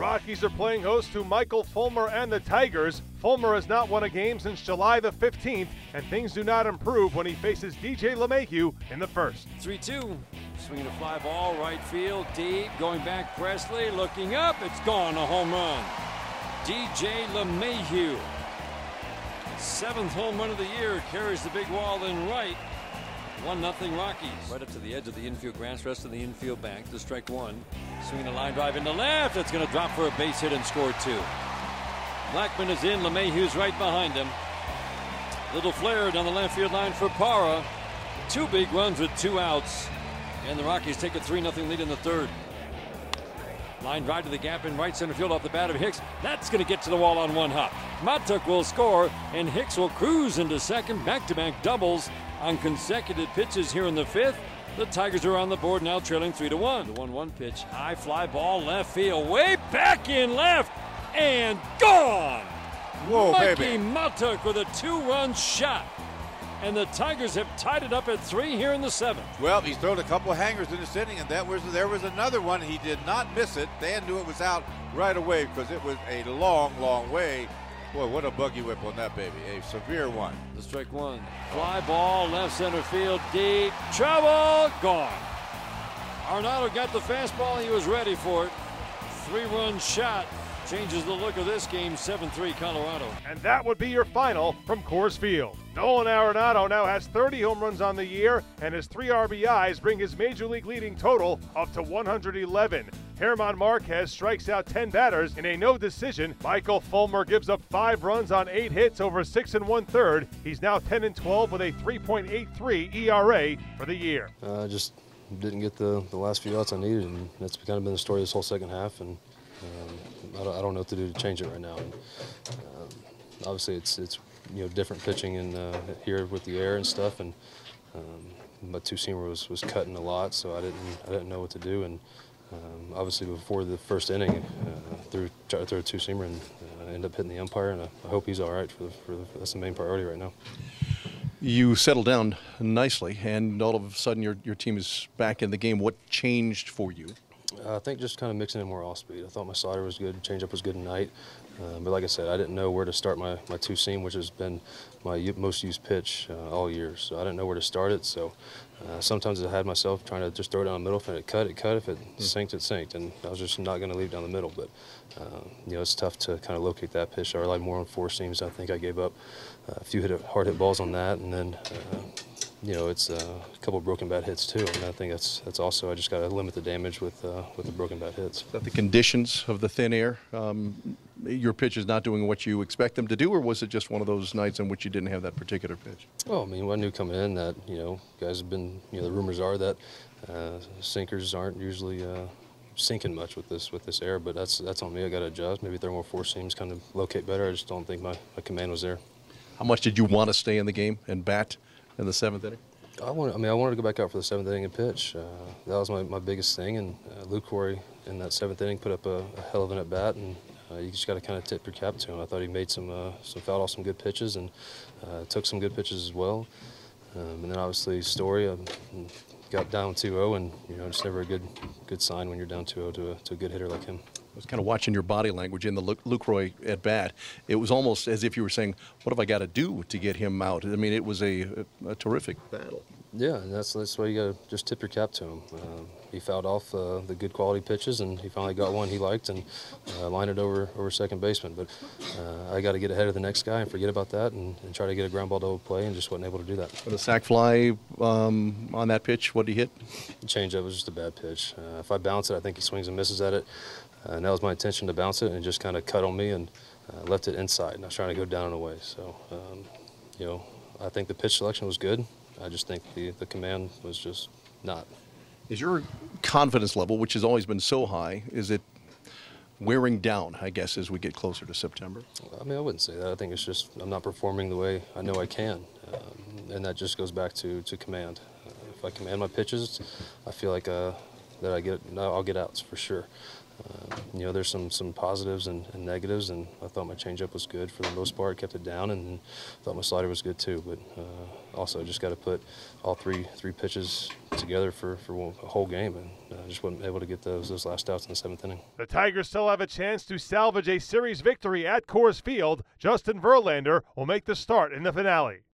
Rockies are playing host to Michael Fulmer and the Tigers. Fulmer has not won a game since July the 15th, and things do not improve when he faces DJ LeMahieu in the first. 3-2, swinging a fly ball, right field, deep, going back Presley, looking up, it's gone, a home run. DJ LeMahieu, 7th home run of the year, carries the big wall in right. 1-0 Rockies. Right up to the edge of the infield grass, rest of the infield back to strike one. Swinging a line drive into left. It's going to drop for a base hit and score two. Blackman is in. LeMahieu's right behind him. Little flare down the left field line for Parra. 2 big runs with 2 outs. And the Rockies take a 3-0 lead in the third. Line drive to the gap in right center field off the bat of Hicks. That's going to get to the wall on 1 hop. Matuk will score, and Hicks will cruise into second. Back-to-back doubles on consecutive pitches here in the 5th. The Tigers are on the board now, trailing 3-1. The 1-1 pitch, high fly ball, left field, way back in left, and gone! Whoa, Mikey baby. Matuk with a 2-run shot. And the Tigers have tied it up at 3 here in the 7th. Well, he's thrown a couple of hangers in this inning, and there was another one. He did not miss it. Dan knew it was out right away because it was a long, long way. Boy, what a buggy whip on that baby. A severe one. The strike one. Fly ball, left center field, deep. Trouble, gone. Arenado got the fastball. He was ready for it. 3-run shot. Changes the look of this game, 7-3 Colorado. And that would be your final from Coors Field. Nolan Arenado now has 30 home runs on the year, and his 3 RBIs bring his major league leading total up to 111. German Marquez strikes out 10 batters in a no decision. Michael Fulmer gives up 5 runs on 8 hits over 6 1/3. He's now 10-12 with a 3.83 ERA for the year. Just didn't get the last few outs I needed, and that's kind of been the story this whole second half. And I don't know what to do to change it right now. And, obviously, it's different pitching in here with the air and stuff, and my two-seamer was cutting a lot, so I didn't know what to do. And obviously, before the first inning, tried to throw a two-seamer and end up hitting the umpire, and I hope he's all right. That's the main priority right now. You settled down nicely, and all of a sudden your team is back in the game. What changed for you? I think just kind of mixing in more off speed. I thought my slider was good, changeup was good tonight. But like I said, I didn't know where to start my two-seam, which has been my most used pitch all year. So I didn't know where to start it. So sometimes I had myself trying to just throw it down the middle. If it cut, it cut. If it sinked, it sinked. And I was just not going to leave down the middle. But, it's tough to kind of locate that pitch. I relied more on four seams. I think I gave up a few hard hit balls on that. And then, it's a couple of broken bat hits too. And I think that's also, I just got to limit the damage with the broken bat hits. Is that the conditions of the thin air? Your pitch is not doing what you expect them to do, or was it just one of those nights in which you didn't have that particular pitch? Well, I mean, I knew coming in that, guys have been, the rumors are that sinkers aren't usually sinking much with this air, but that's on me. I got to adjust. Maybe throw more four seams, kind of locate better. I just don't think my command was there. How much did you want to stay in the game and bat in the 7th inning? I wanted to go back out for the 7th inning and pitch. That was my biggest thing, and Lucroy in that 7th inning put up a hell of an at bat, and you just got to kind of tip your cap to him. I thought he made some fouled off some good pitches and took some good pitches as well. And then obviously Story got down 2-0, and it's never a good sign when you're down 2-0 to a good hitter like him. I was kind of watching your body language in the Lucroy at bat. It was almost as if you were saying, "What have I got to do to get him out?" I mean, it was a terrific battle. Yeah, and that's why you got to just tip your cap to him. He fouled off the good quality pitches, and he finally got one he liked and lined it over second baseman. But I got to get ahead of the next guy and forget about that and try to get a ground ball double play, and just wasn't able to do that. For the sac fly on that pitch, what did he hit? The changeup was just a bad pitch. If I bounce it, I think he swings and misses at it. And that was my intention, to bounce it, and it just kind of cut on me and left it inside. And I was trying to go down and away. So, I think the pitch selection was good. I just think the command was just not. Is your confidence level, which has always been so high, is it wearing down, I guess, as we get closer to September? I mean, I wouldn't say that. I think it's just I'm not performing the way I know I can. And that just goes back to command. If I command my pitches, I feel like that I'll get outs for sure. There's some positives and negatives, and I thought my changeup was good for the most part, kept it down, and thought my slider was good too. But also just got to put all three pitches together for a whole game and just wasn't able to get those last outs in the 7th inning. The Tigers still have a chance to salvage a series victory at Coors Field. Justin Verlander will make the start in the finale.